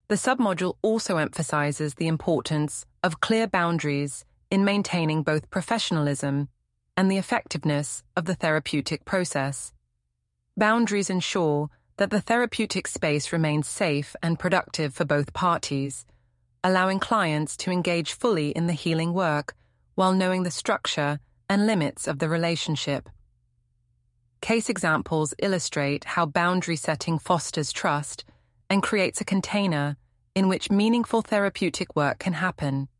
The submodule also emphasizes the importance of clear boundaries in maintaining both professionalism and the effectiveness of the therapeutic process. Boundaries ensure that the therapeutic space remains safe and productive for both parties, allowing clients to engage fully in the healing work while knowing the structure and limits of the relationship. Case examples illustrate how boundary setting fosters trust and creates a container in which meaningful therapeutic work can happen.